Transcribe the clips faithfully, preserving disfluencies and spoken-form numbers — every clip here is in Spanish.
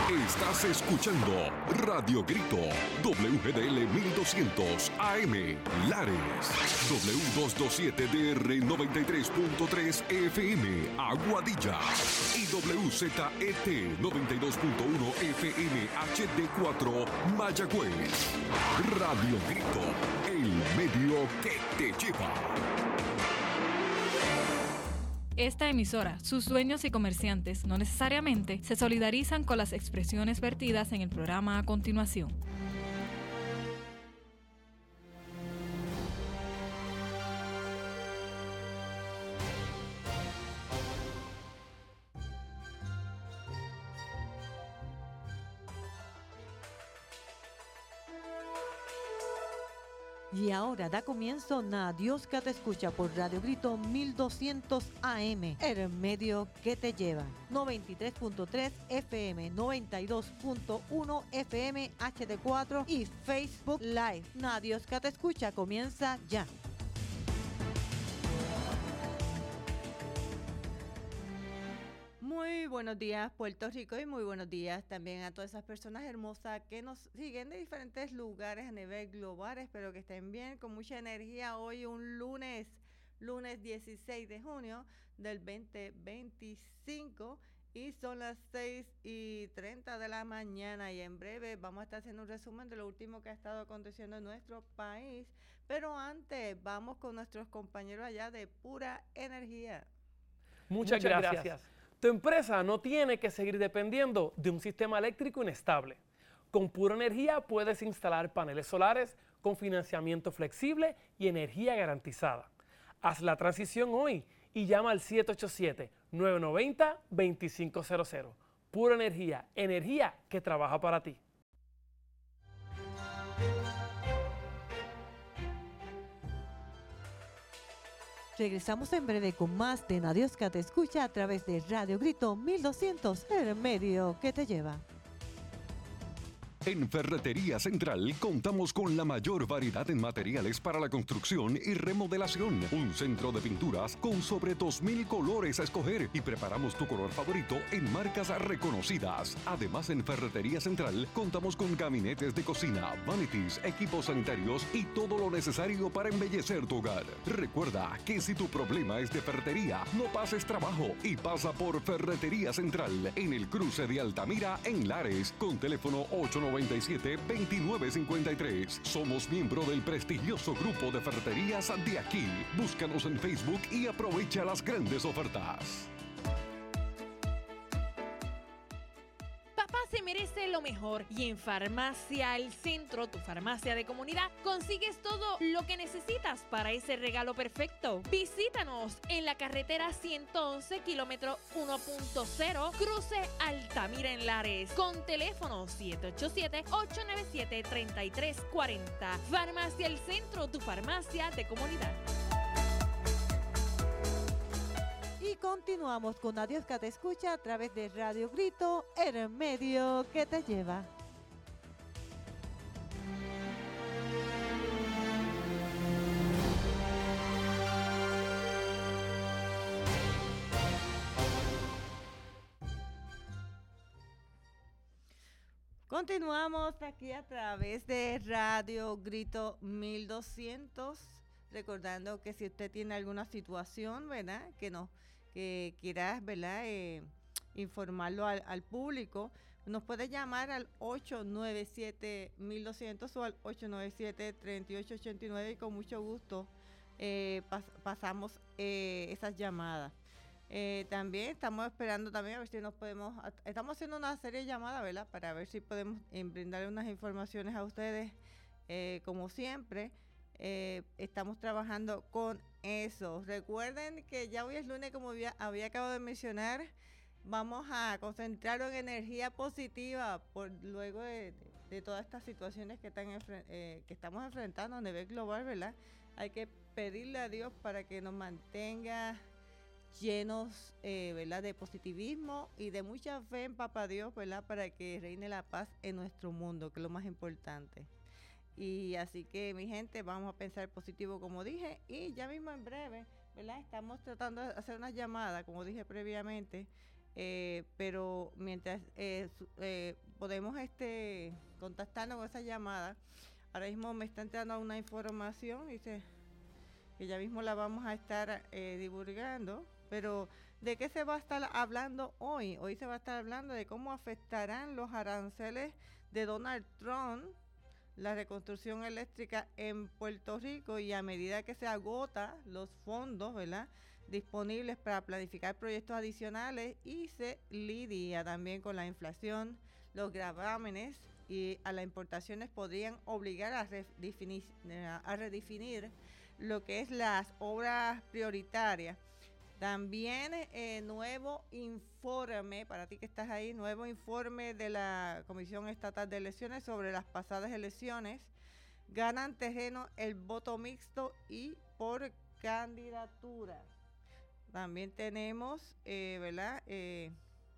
Estás escuchando Radio Grito, W G D L mil doscientos A M, Lares, W doscientos veintisiete D R noventa y tres punto tres F M, Aguadilla, y W Z E T noventa y dos punto uno F M H D cuatro, Mayagüez. Radio Grito, el medio que te lleva. Esta emisora, sus dueños y comerciantes no necesariamente se solidarizan con las expresiones vertidas en el programa a continuación. Y ahora da comienzo Na Dios que te escucha por Radio Grito mil doscientos A M, el medio que te lleva. noventa y tres punto tres F M, noventa y dos punto uno F M H D cuatro y Facebook Live. Na Dios que te escucha comienza ya. Muy buenos días, Puerto Rico, y muy buenos días también a todas esas personas hermosas que nos siguen de diferentes lugares a nivel global. Espero que estén bien, con mucha energía. Hoy un lunes, lunes dieciséis de junio del veinte veinticinco, y son las seis y treinta de la mañana, y en breve vamos a estar haciendo un resumen de lo último que ha estado aconteciendo en nuestro país. Pero antes vamos con nuestros compañeros allá de Pura Energía. Muchas, Muchas gracias. gracias. Tu empresa no tiene que seguir dependiendo de un sistema eléctrico inestable. Con Pura Energía puedes instalar paneles solares con financiamiento flexible y energía garantizada. Haz la transición hoy y llama al siete ocho siete, nueve nueve cero, dos cinco cero cero. Pura Energía, energía que trabaja para ti. Regresamos en breve con más de Na Dios que te escucha a través de Radio Grito mil doscientos, el medio que te lleva. En Ferretería Central contamos con la mayor variedad en materiales para la construcción y remodelación. Un centro de pinturas con sobre dos mil colores a escoger, y preparamos tu color favorito en marcas reconocidas. Además, en Ferretería Central contamos con gabinetes de cocina, vanities, equipos sanitarios y todo lo necesario para embellecer tu hogar. Recuerda que si tu problema es de ferretería, no pases trabajo y pasa por Ferretería Central en el cruce de Altamira en Lares, con teléfono ocho nueve siete, dos nueve cinco tres. Somos miembro del prestigioso grupo de ferreterías de aquí. Búscanos en Facebook y aprovecha las grandes ofertas. Papá se merece lo mejor, y en Farmacia El Centro, tu farmacia de comunidad, consigues todo lo que necesitas para ese regalo perfecto. Visítanos en la carretera ciento once, kilómetro uno punto cero, cruce Altamira en Lares, con teléfono siete ocho siete, ocho nueve siete, tres tres cuatro cero. Farmacia El Centro, tu farmacia de comunidad. Y continuamos con Na Dios que te escucha a través de Radio Grito, el medio que te lleva. Continuamos aquí a través de Radio Grito mil doscientos, recordando que si usted tiene alguna situación, ¿verdad?, que nos que quieras, ¿verdad?, eh, informarlo al, al público, nos puede llamar al ocho nueve siete, mil doscientos o al ocho nueve siete, tres ocho ocho nueve, y con mucho gusto eh, pas, pasamos eh, esas llamadas. Eh, también estamos esperando también a ver si nos podemos, estamos haciendo una serie de llamadas, ¿verdad?, para ver si podemos eh, brindarle unas informaciones a ustedes, eh, como siempre. Eh, estamos trabajando con eso. Recuerden que ya hoy es lunes, como había, había acabado de mencionar. Vamos a concentrarnos en energía positiva por luego de, de, de todas estas situaciones que, están eh, que estamos enfrentando a nivel global, ¿verdad? Hay que pedirle a Dios para que nos mantenga llenos, eh, ¿verdad?, de positivismo y de mucha fe en Papá Dios, ¿verdad?, para que reine la paz en nuestro mundo, que es lo más importante. Y así que, mi gente, vamos a pensar positivo, como dije, y ya mismo en breve, ¿verdad?, estamos tratando de hacer unas llamadas, como dije previamente, eh, pero mientras eh, su, eh, podemos este contactarnos con esa llamada, ahora mismo me está entrando una información, dice que ya mismo la vamos a estar eh, divulgando, pero ¿de qué se va a estar hablando hoy? Hoy se va a estar hablando de cómo afectarán los aranceles de Donald Trump la reconstrucción eléctrica en Puerto Rico, y a medida que se agota los fondos, ¿verdad?, disponibles para planificar proyectos adicionales, y se lidia también con la inflación, los gravámenes y a las importaciones podrían obligar a redefinir, a redefinir lo que es las obras prioritarias. También eh, nuevo informe, para ti que estás ahí, nuevo informe de la Comisión Estatal de Elecciones sobre las pasadas elecciones. Ganan terreno el voto mixto y por candidatura. También tenemos, eh, ¿verdad?, eh,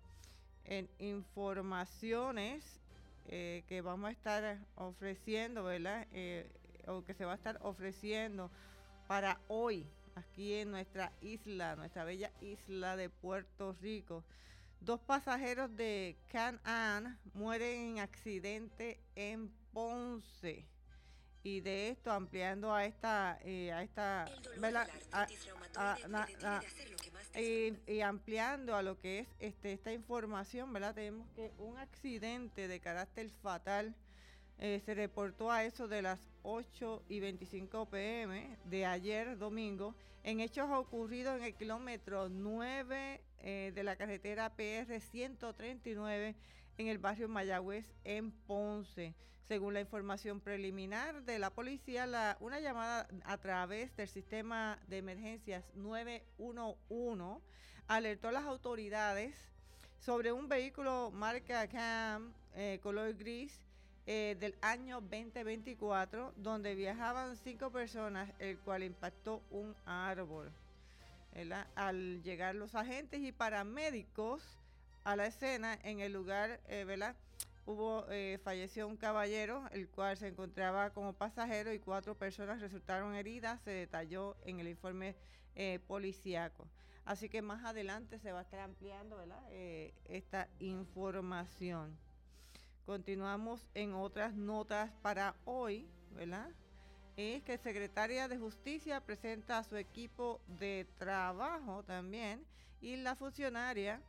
en informaciones eh, que vamos a estar ofreciendo, ¿verdad?, eh, o que se va a estar ofreciendo para hoy, aquí en nuestra isla, nuestra bella isla de Puerto Rico. Dos pasajeros de Can-Am mueren en accidente en Ponce. Y de esto, ampliando a esta, eh, a esta, ¿verdad?, a, a, a, a, y, y ampliando a lo que es este esta información, ¿verdad?, tenemos que un accidente de carácter fatal eh, se reportó a eso de las ocho y veinticinco pm de ayer domingo, en hechos ocurridos en el kilómetro nueve eh, de la carretera P R ciento treinta y nueve en el barrio Mayagüez en Ponce. Según la información preliminar de la policía, la, una llamada a través del sistema de emergencias nueve uno uno alertó a las autoridades sobre un vehículo marca Cam eh, color gris Eh, del año veinte veinticuatro, donde viajaban cinco personas, el cual impactó un árbol, ¿verdad? Al llegar los agentes y paramédicos a la escena, en el lugar, eh, ¿verdad?, hubo eh, falleció un caballero, el cual se encontraba como pasajero, y cuatro personas resultaron heridas, se detalló en el informe eh, policíaco. Así que más adelante se va a estar ampliando, ¿verdad?, eh, esta información. Continuamos en otras notas para hoy, ¿verdad? Es que Secretaría de Justicia presenta a su equipo de trabajo también, y la funcionaria,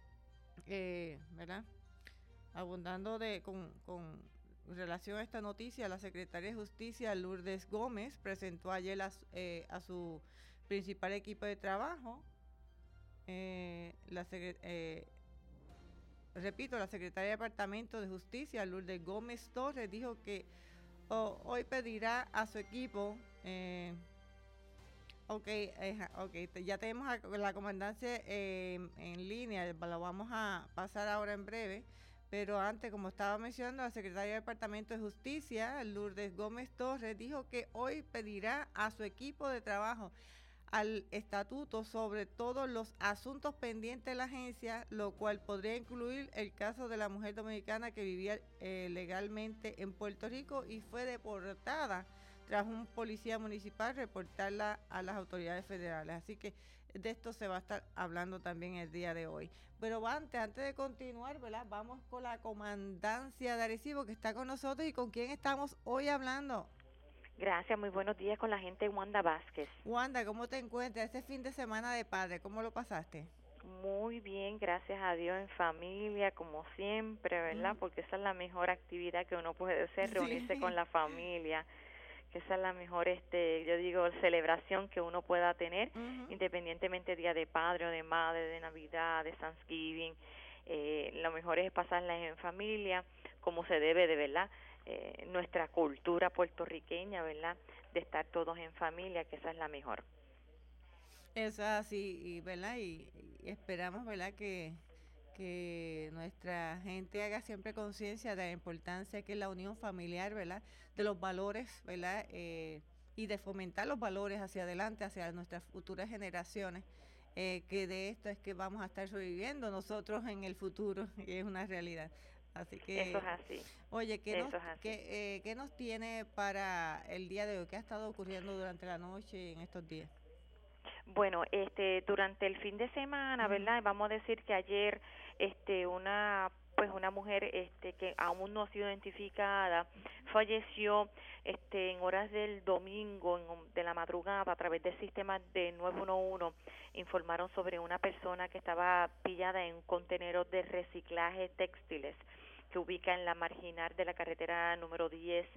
eh, ¿verdad?, abundando de con, con relación a esta noticia, la Secretaría de Justicia Lourdes Gómez presentó ayer a, eh, a su principal equipo de trabajo, eh, la eh, Repito, la secretaria de Departamento de Justicia, Lourdes Gómez Torres, dijo que oh, hoy pedirá a su equipo, eh, ok, eh, okay, ya tenemos a la comandancia eh, en línea, la vamos a pasar ahora en breve, pero antes, como estaba mencionando, la secretaria de Departamento de Justicia, Lourdes Gómez Torres, dijo que hoy pedirá a su equipo de trabajo al estatuto sobre todos los asuntos pendientes de la agencia, lo cual podría incluir el caso de la mujer dominicana que vivía eh, legalmente en Puerto Rico y fue deportada tras un policía municipal reportarla a las autoridades federales. Así que de esto se va a estar hablando también el día de hoy. Pero antes, antes de continuar, ¿verdad?, vamos con la comandancia de Arecibo, que está con nosotros. ¿Y con quién estamos hoy hablando? Gracias, muy buenos días con la gente Wanda Vázquez. Wanda, ¿cómo te encuentras este fin de semana de padre? ¿Cómo lo pasaste? Muy bien, gracias a Dios, en familia, como siempre, ¿verdad? Mm. Porque esa es la mejor actividad que uno puede hacer, reunirse sí. con la familia, que esa es la mejor, este, yo digo, celebración que uno pueda tener, uh-huh. independientemente día de padre o de madre, de Navidad, de Thanksgiving. Eh, lo mejor es pasarla en familia, como se debe de, ¿verdad?, Eh, nuestra cultura puertorriqueña, ¿verdad?, de estar todos en familia, que esa es la mejor. Es así, y, ¿verdad?, y, y esperamos, ¿verdad?, que, que nuestra gente haga siempre conciencia de la importancia que es la unión familiar, ¿verdad?, de los valores, ¿verdad?, eh, y de fomentar los valores hacia adelante, hacia nuestras futuras generaciones, eh, que de esto es que vamos a estar sobreviviendo nosotros en el futuro, y es una realidad. Así que, eso es así. Oye, ¿qué, Eso nos, es así. ¿qué, eh, ¿qué nos tiene para el día de hoy? ¿Qué ha estado ocurriendo durante la noche y en estos días? Bueno, este, durante el fin de semana, uh-huh. ¿verdad? Vamos a decir que ayer, este, una, pues una mujer, este, que aún no ha sido identificada, falleció, este, en horas del domingo, en, de la madrugada, a través del sistema de nueve uno uno, informaron sobre una persona que estaba pillada en un contenedor de reciclaje textiles que ubica en la marginal de la carretera número diez,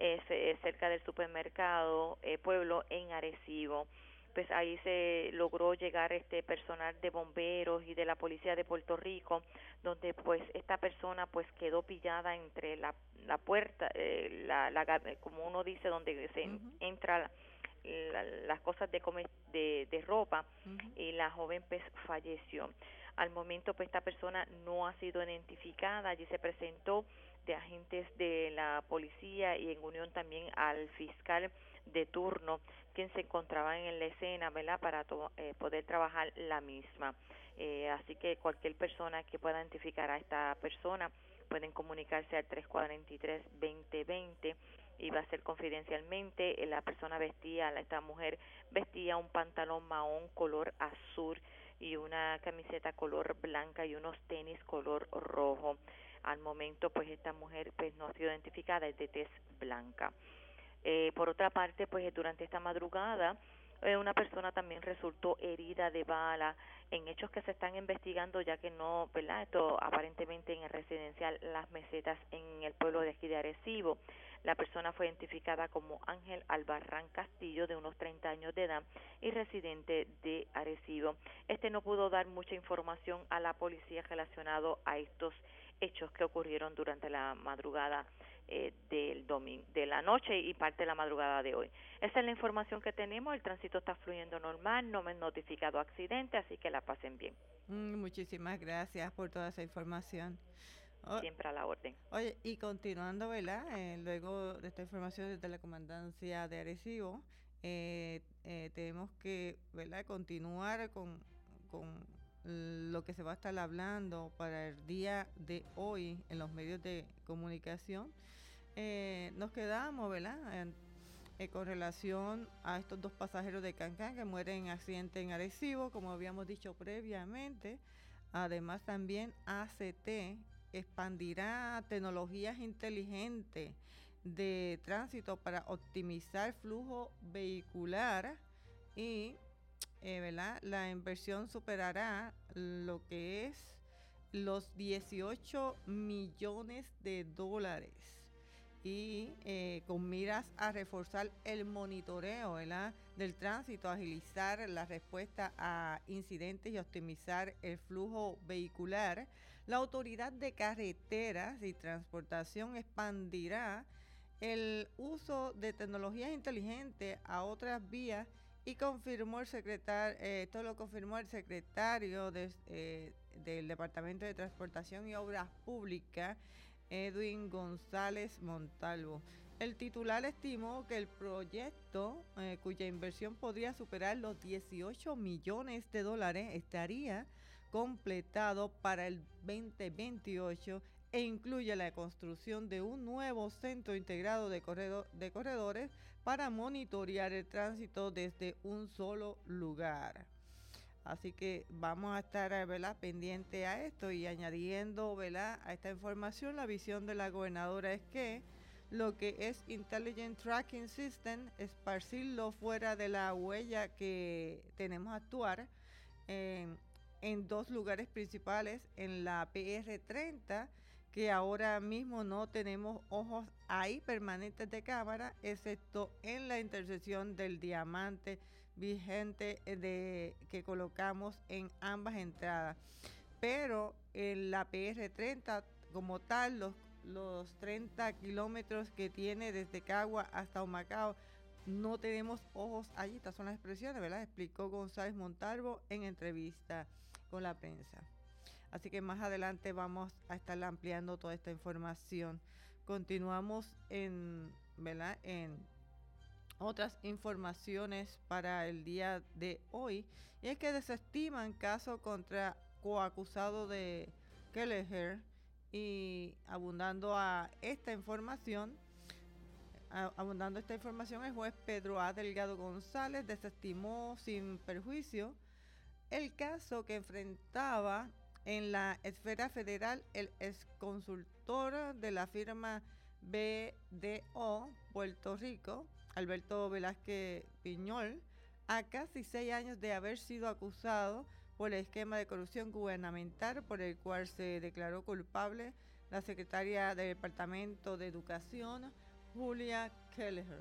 eh, cerca del supermercado eh, Pueblo en Arecibo. Pues ahí se logró llegar este personal de bomberos y de la policía de Puerto Rico, donde pues esta persona pues quedó pillada entre la, la puerta, eh, la, la, como uno dice, donde se uh-huh. entra la, la, las cosas de, come, de, de ropa, uh-huh. y la joven pues falleció. Al momento pues esta persona no ha sido identificada, allí se presentó de agentes de la policía y en unión también al fiscal de turno, quien se encontraba en la escena, ¿verdad?, para to- eh, poder trabajar la misma. Eh, así que cualquier persona que pueda identificar a esta persona pueden comunicarse al tres cuatro tres, dos cero dos cero y va a ser confidencialmente. La persona vestía, esta mujer vestía un pantalón mahón color azul y una camiseta color blanca y unos tenis color rojo. Al momento, pues esta mujer pues no ha sido identificada, es de tez blanca. Eh, por otra parte, pues durante esta madrugada, eh, una persona también resultó herida de bala en hechos que se están investigando, ya que no, ¿verdad? Esto aparentemente en el residencial Las Mesetas en el pueblo de aquí de Arecibo. La persona fue identificada como Ángel Albarrán Castillo, de unos treinta años de edad y residente de Arecibo. Este no pudo dar mucha información a la policía relacionado a estos hechos que ocurrieron durante la madrugada eh, del domingo, de la noche y parte de la madrugada de hoy. Esa es la información que tenemos. El tránsito está fluyendo normal, no me han notificado accidentes, así que la pasen bien. Mm, muchísimas gracias por toda esa información. Oh, siempre a la orden. Oye, y continuando, ¿verdad? Eh, luego de esta información desde la Comandancia de Arecibo, eh, eh, tenemos que, ¿verdad?, continuar con, con lo que se va a estar hablando para el día de hoy en los medios de comunicación. Eh, nos quedamos, ¿verdad?, en, eh, con relación a estos dos pasajeros de Cancán que mueren en accidente en Arecibo, como habíamos dicho previamente. Además, también A C T expandirá tecnologías inteligentes de tránsito para optimizar flujo vehicular y eh, ¿verdad?, la inversión superará lo que es los dieciocho millones de dólares y eh, con miras a reforzar el monitoreo, ¿verdad?, del tránsito, agilizar la respuesta a incidentes y optimizar el flujo vehicular. La Autoridad de Carreteras y Transportación expandirá el uso de tecnologías inteligentes a otras vías y confirmó el secretario, eh, esto lo confirmó el secretario de, eh, del Departamento de Transportación y Obras Públicas, Edwin González Montalvo. El titular estimó que el proyecto, eh, cuya inversión podría superar los dieciocho millones de dólares, estaría completado para el veinte veintiocho e incluye la construcción de un nuevo centro integrado de, corredor, de corredores para monitorear el tránsito desde un solo lugar. Así que vamos a estar, ¿verdad?, pendiente a esto y añadiendo, ¿verdad?, a esta información. La visión de la gobernadora es que lo que es Intelligent Tracking System, esparcirlo fuera de la huella que tenemos actuar eh, en dos lugares principales, en la P R treinta, que ahora mismo no tenemos ojos ahí permanentes de cámara, excepto en la intersección del diamante vigente de que colocamos en ambas entradas. Pero en la P R treinta como tal, los, los treinta kilómetros que tiene desde Cagua hasta Humacao, no tenemos ojos allí. Estas son las expresiones, ¿verdad?, explicó González Montalvo en entrevista con la prensa. Así que más adelante vamos a estar ampliando toda esta información. Continuamos en, ¿verdad?, en otras informaciones para el día de hoy, y es que desestiman caso contra coacusado de Kelleher. Y abundando a esta información, abundando esta información, el juez Pedro A. Delgado González desestimó sin perjuicio el caso que enfrentaba en la esfera federal el exconsultor de la firma B D O Puerto Rico, Alberto Velázquez Piñol, a casi seis años de haber sido acusado por el esquema de corrupción gubernamental por el cual se declaró culpable la secretaria del Departamento de Educación, Julia Kelleher.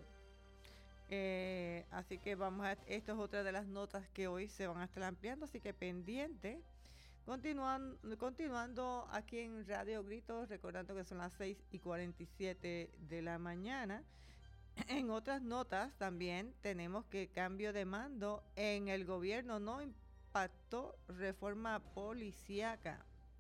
Eh, así que vamos a, esto es otra de las notas que hoy se van a estar ampliando, así que pendiente. Continuando, continuando aquí en Radio Grito, recordando que son las seis y cuarenta y siete de la mañana. En otras notas también tenemos que cambio de mando en el gobierno no impactó reforma policíaca.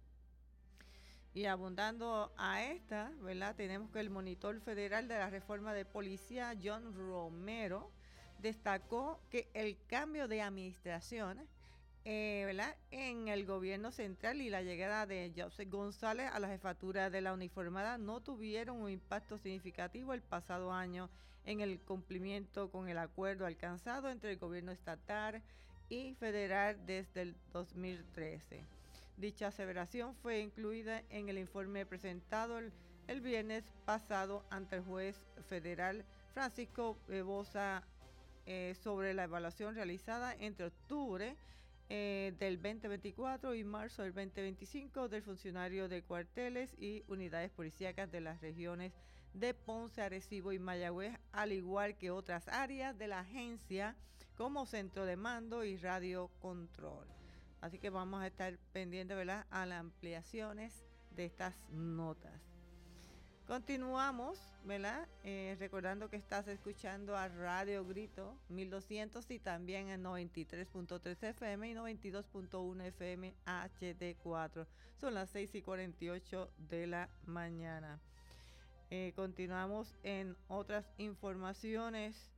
Y abundando a esta, ¿verdad? Tenemos que el monitor federal de la reforma de policía, John Romero, destacó que el cambio de administración eh, ¿verdad? en el gobierno central y la llegada de Joseph González a la jefatura de la uniformada no tuvieron un impacto significativo el pasado año en el cumplimiento con el acuerdo alcanzado entre el gobierno estatal y federal desde el dos mil trece. Dicha aseveración fue incluida en el informe presentado el, el viernes pasado ante el juez federal Francisco Bosa eh, sobre la evaluación realizada entre octubre eh, del veinte veinticuatro y marzo del veinte veinticinco del funcionario de cuarteles y unidades policíacas de las regiones de Ponce, Arecibo y Mayagüez, al igual que otras áreas de la agencia como centro de mando y radio control. Así que vamos a estar pendientes, ¿verdad?, a las ampliaciones de estas notas. Continuamos, ¿verdad? Eh, recordando que estás escuchando a Radio Grito mil doscientos y también en noventa y tres punto tres F M y noventa y dos punto uno F M H D cuatro. Son las seis y cuarenta y ocho de la mañana. Eh, continuamos en otras informaciones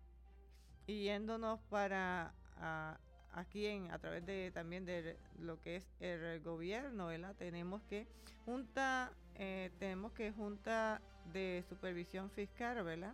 y yéndonos para a, aquí en a través de también de lo que es el gobierno, ¿verdad? Tenemos que junta eh, tenemos que junta de supervisión fiscal, ¿verdad?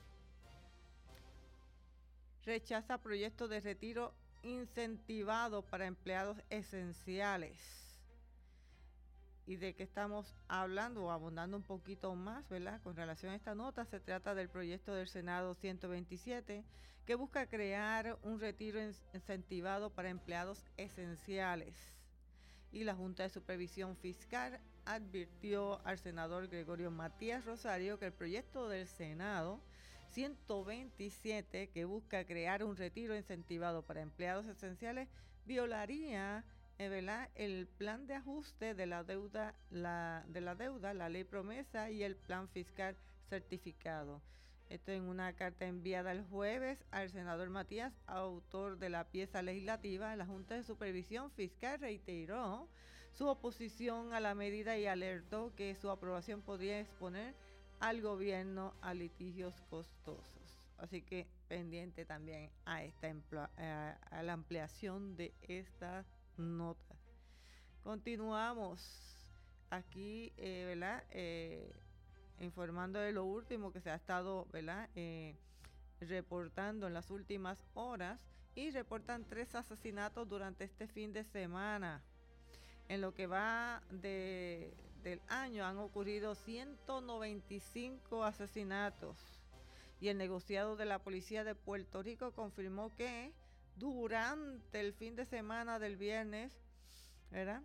Rechaza proyecto de retiro incentivado para empleados esenciales. ¿Y de qué estamos hablando o abundando un poquito más, ¿verdad? Con relación a esta nota, se trata del proyecto del Senado ciento veintisiete que busca crear un retiro incentivado para empleados esenciales. Y la Junta de Supervisión Fiscal advirtió al senador Gregorio Matías Rosario que el proyecto del Senado ciento veintisiete que busca crear un retiro incentivado para empleados esenciales violaría Eh, ¿verdad? el plan de ajuste de la deuda, la, de la deuda, la ley promesa y el plan fiscal certificado. Esto en una carta enviada el jueves al senador Matías, autor de la pieza legislativa. La Junta de Supervisión Fiscal reiteró su oposición a la medida y alertó que su aprobación podría exponer al gobierno a litigios costosos. Así que pendiente también a esta a, a la ampliación de esta nota. Continuamos aquí, eh, ¿verdad? Eh, informando de lo último que se ha estado, ¿verdad? Eh, reportando en las últimas horas y reportan tres asesinatos durante este fin de semana. En lo que va de, del año han ocurrido ciento noventa y cinco asesinatos y el negociado de la Policía de Puerto Rico confirmó que durante el fin de semana del viernes, ¿verdad?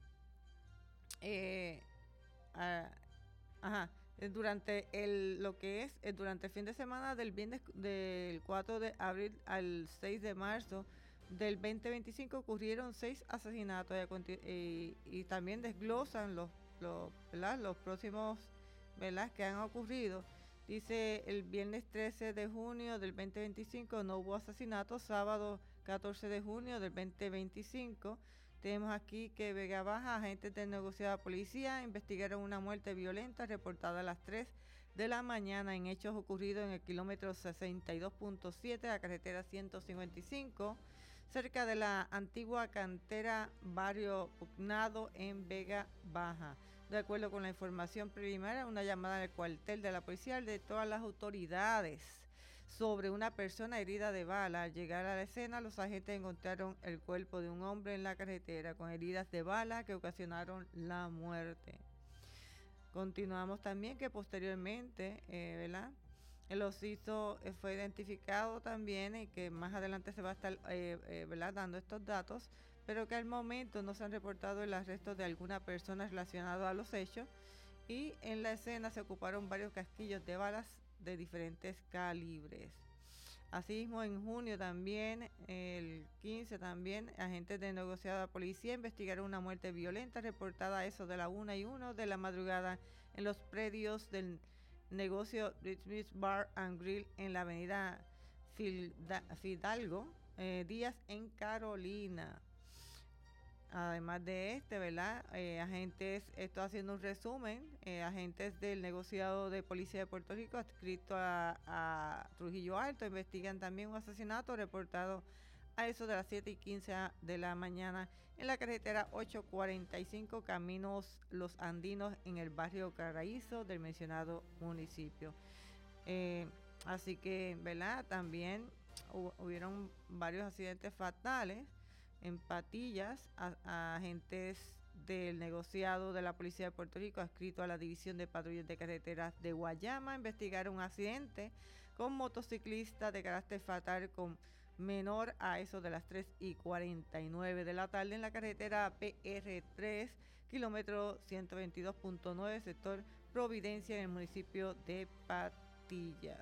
Eh, ah, ajá, durante el lo que es eh, durante el fin de semana del viernes del cuatro de abril al seis de marzo del veinte veinticinco ocurrieron seis asesinatos y, y, y también desglosan los los, ¿verdad? los próximos, ¿verdad? que han ocurrido. Dice, el viernes trece de junio del veinte veinticinco no hubo asesinatos. Sábado catorce de junio del veinte veinticinco tenemos aquí que Vega Baja, agentes del negociado de policía investigaron una muerte violenta reportada a las tres de la mañana en hechos ocurridos en el kilómetro sesenta y dos punto siete de la carretera ciento cincuenta y cinco, cerca de la antigua cantera Barrio Pugnado en Vega Baja. De acuerdo con la información preliminar, una llamada al cuartel de la policía de todas las autoridades sobre una persona herida de bala. Al llegar a la escena, los agentes encontraron el cuerpo de un hombre en la carretera con heridas de bala que ocasionaron la muerte. Continuamos también que posteriormente, eh, ¿verdad? El occiso eh, fue identificado también y que más adelante se va a estar eh, eh, ¿verdad? dando estos datos, pero que al momento no se han reportado el arresto de alguna persona relacionada a los hechos, y en la escena se ocuparon varios casquillos de balas de diferentes calibres. Asimismo, en junio también, el quince también, agentes de negociada policía investigaron una muerte violenta reportada a eso de la una y uno de la madrugada en los predios del negocio Richmond Bar and Grill en la avenida Fidalgo eh, Díaz en Carolina. Además de este, ¿verdad? Eh, agentes, estoy haciendo un resumen, eh, agentes del negociado de policía de Puerto Rico adscrito a, a Trujillo Alto investigan también un asesinato reportado a eso de las siete y quince de la mañana en la carretera ochocientos cuarenta y cinco Caminos Los Andinos en el barrio Carraízo del mencionado municipio. Eh, así que, ¿verdad? También hu- hubieron varios accidentes fatales en Patillas. A, a agentes del negociado de la Policía de Puerto Rico adscrito a la División de Patrullas de Carreteras de Guayama investigaron un accidente con motociclista de carácter fatal con menor a eso de las tres y cuarenta y nueve de la tarde en la carretera P R tres, kilómetro ciento veintidós punto nueve, sector Providencia, en el municipio de Patillas.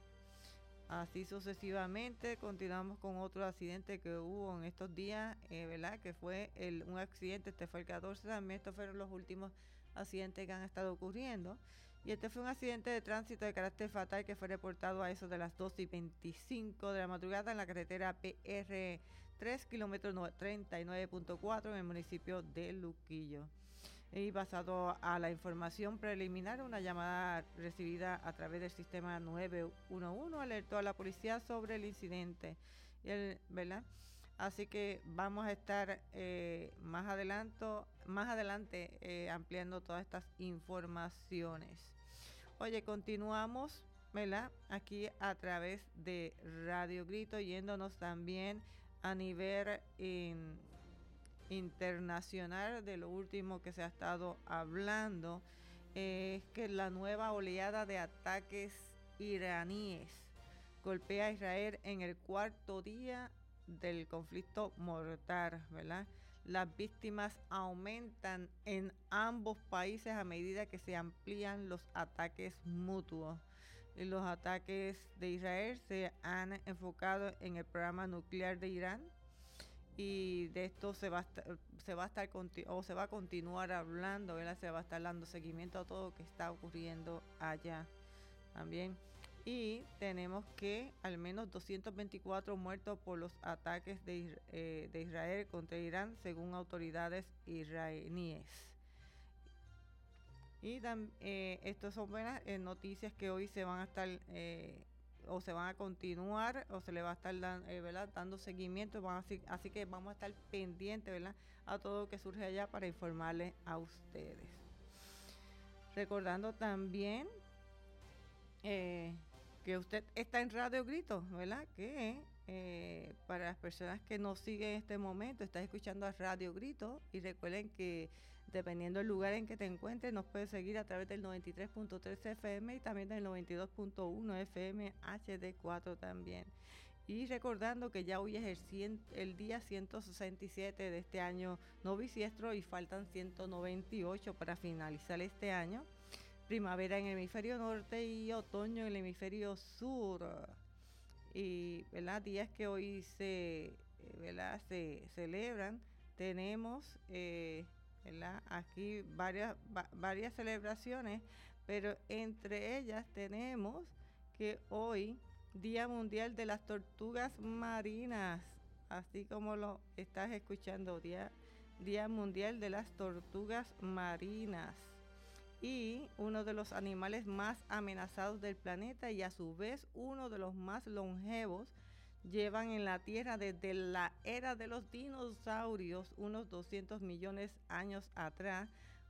Así sucesivamente, continuamos con otro accidente que hubo en estos días, eh, ¿verdad? Que fue el, un accidente, este fue el catorce también, estos fueron los últimos accidentes que han estado ocurriendo. Y este fue un accidente de tránsito de carácter fatal que fue reportado a eso de las dos y veinticinco de la madrugada en la carretera P R tres, kilómetro treinta y nueve punto cuatro, en el municipio de Luquillo. Y basado a la información preliminar, una llamada recibida a través del sistema nueve uno uno alertó a la policía sobre el incidente, el, ¿verdad? Así que vamos a estar eh, más adelanto, más adelante eh, ampliando todas estas informaciones. Oye, continuamos, ¿verdad? Aquí a través de Radio Grito, yéndonos también a nivel in, internacional de lo último que se ha estado hablando, es eh, que la nueva oleada de ataques iraníes golpea a Israel en el cuarto día del conflicto mortal, ¿verdad? Las víctimas aumentan en ambos países a medida que se amplían los ataques mutuos. Y los ataques de Israel se han enfocado en el programa nuclear de Irán, y de esto se va a estar, se va a estar o se va a continuar hablando, ¿verdad? Se va a estar dando seguimiento a todo lo que está ocurriendo allá también. Y tenemos que al menos doscientos veinticuatro muertos por los ataques de, eh, de Israel contra Irán, según autoridades israelíes. Y eh, estas son buenas eh, noticias que hoy se van a estar eh, o se van a continuar o se le va a estar dan, eh, ¿verdad? dando seguimiento. Van a, así que vamos a estar pendientes, ¿verdad? A todo lo que surge allá para informarles a ustedes. Recordando también eh, que usted está en Radio Grito, ¿verdad? Que eh, para las personas que nos siguen en este momento, estás escuchando a Radio Grito, y recuerden que dependiendo del lugar en que te encuentres, nos puedes seguir a través del noventa y tres punto tres F M y también del noventa y dos punto uno F M H D cuatro también. Y recordando que ya hoy es el, cien, el día ciento sesenta y siete de este año no bisiestro y faltan ciento noventa y ocho para finalizar este año. Primavera en el hemisferio norte y otoño en el hemisferio sur. Y, ¿verdad? Días que hoy se, ¿verdad? se celebran. Tenemos eh, ¿verdad? aquí varias, va, varias celebraciones, pero entre ellas tenemos que hoy, Día Mundial de las Tortugas Marinas, así como lo estás escuchando, Día, Día Mundial de las Tortugas Marinas. Y uno de los animales más amenazados del planeta y a su vez uno de los más longevos, llevan en la Tierra desde la era de los dinosaurios, unos doscientos millones de años atrás,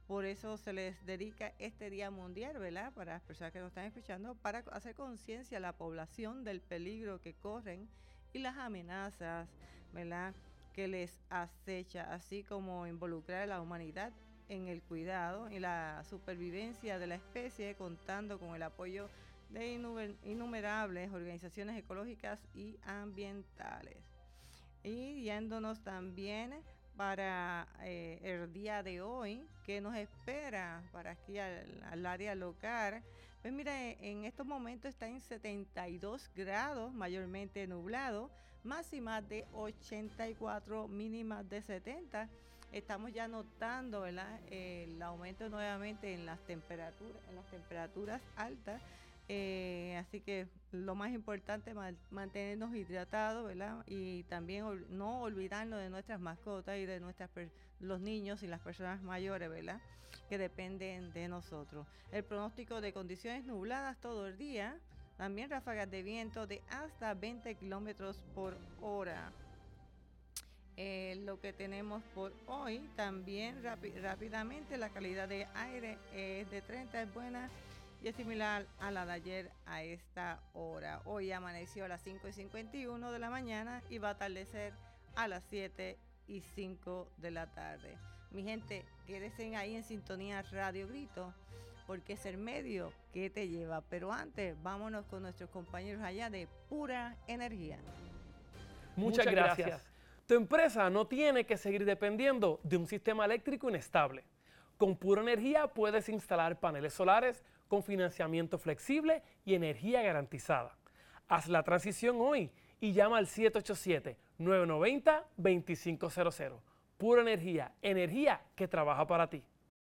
Por eso se les dedica este Día Mundial, ¿verdad? Para las personas que nos están escuchando, para hacer conciencia a la población del peligro que corren y las amenazas, ¿verdad?, que les acecha, así como involucrar a la humanidad en el cuidado y la supervivencia de la especie, contando con el apoyo de innumerables organizaciones ecológicas y ambientales. Y yéndonos también para eh, el día de hoy, que nos espera para aquí al, al área local. Pues mira, en estos momentos está en setenta y dos grados, mayormente nublado, máximas de ochenta y cuatro, mínimas de setenta. Estamos ya notando, ¿verdad?, el aumento nuevamente en las temperaturas, en las temperaturas altas. Eh, así que lo más importante es mantenernos hidratados, ¿verdad? Y también ol- no olvidarnos de nuestras mascotas y de nuestras per- los niños y las personas mayores, ¿verdad?, que dependen de nosotros. El pronóstico de condiciones nubladas todo el día, también ráfagas de viento de hasta veinte kilómetros por hora. Eh, lo que tenemos por hoy, también rápi- rápidamente, la calidad de aire es de treinta, es buena, y es similar a la de ayer a esta hora. Hoy amaneció a las cinco y cincuenta y uno de la mañana y va a atardecer a las siete y cinco de la tarde. Mi gente, quédense ahí en sintonía Radio Grito, porque es el medio que te lleva. Pero antes, vámonos con nuestros compañeros allá de Pura Energía. Muchas gracias. Tu empresa no tiene que seguir dependiendo de un sistema eléctrico inestable. Con Pura Energía puedes instalar paneles solares con financiamiento flexible y energía garantizada. Haz la transición hoy y llama al siete ocho siete, nueve nueve cero, dos cinco cero cero. Pura Energía, energía que trabaja para ti.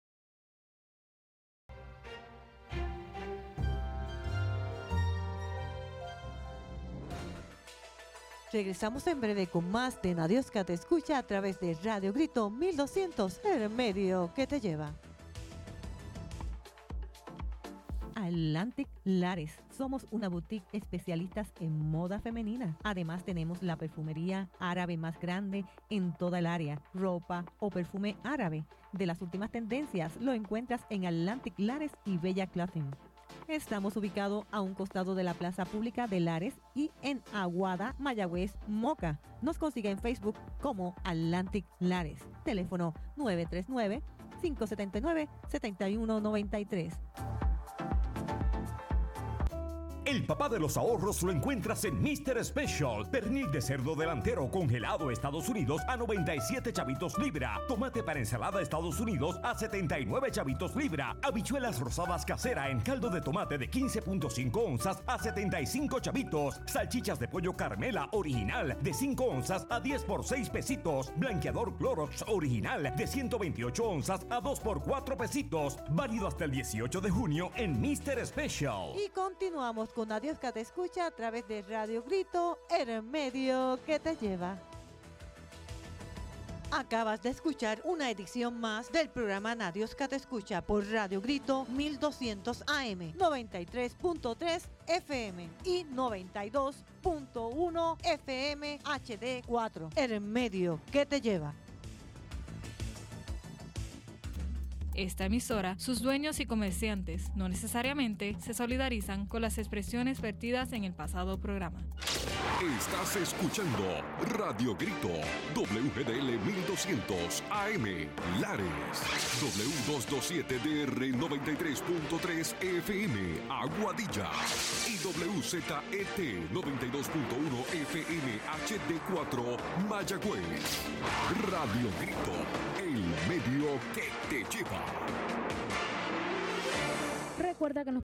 Regresamos en breve con más de Nadiosca Te Escucha a través de Radio Grito mil doscientos, el medio que te lleva. Atlantic Lares. Somos una boutique especialistas en moda femenina. Además tenemos la perfumería árabe más grande en toda el área. Ropa o perfume árabe de las últimas tendencias lo encuentras en Atlantic Lares y Bella Clothing. Estamos ubicados a un costado de la Plaza Pública de Lares y en Aguada, Mayagüez, Moca. Nos consigue en Facebook como Atlantic Lares. Teléfono nueve tres nueve, cinco siete nueve, siete uno nueve tres. El papá de los ahorros lo encuentras en mister Special. Pernil de cerdo delantero congelado Estados Unidos a noventa y siete chavitos libra. Tomate para ensalada Estados Unidos a setenta y nueve chavitos libra. Habichuelas rosadas casera en caldo de tomate de quince punto cinco onzas a setenta y cinco chavitos. Salchichas de pollo Carmela original de cinco onzas a diez por seis pesitos. Blanqueador Clorox original de ciento veintiocho onzas a dos por cuatro pesitos. Válido hasta el dieciocho de junio en mister Special. Y continuamos con Nadiosca Te Escucha a través de Radio Grito, el medio que te lleva. Acabas de escuchar una edición más del programa Nadiosca Te Escucha por Radio Grito mil doscientos A M, noventa y tres punto tres F M y noventa y dos punto uno F M H D cuatro, el medio que te lleva. Esta emisora, sus dueños y comerciantes no necesariamente se solidarizan con las expresiones vertidas en el pasado programa. Estás escuchando Radio Grito, W G D L mil doscientos A M, Lares, W doscientos veintisiete D R noventa y tres punto tres F M, Aguadilla, y W Z E T noventa y dos punto uno F M H D cuatro, Mayagüez. Radio Grito, el medio que te lleva. Recuerda que nos